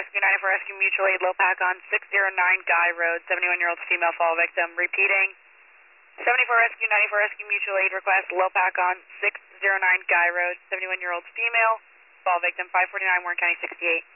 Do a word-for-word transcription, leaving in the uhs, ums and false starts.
Rescue, ninety-four Rescue Mutual Aid, low pack on six oh nine Guy Road, seventy-one-year-old female fall victim. Repeating, seventy-four Rescue, ninety-four Rescue Mutual Aid request, low pack on six oh nine Guy Road, seventy-one-year-old female fall victim, five forty-nine Warren County sixty-eight.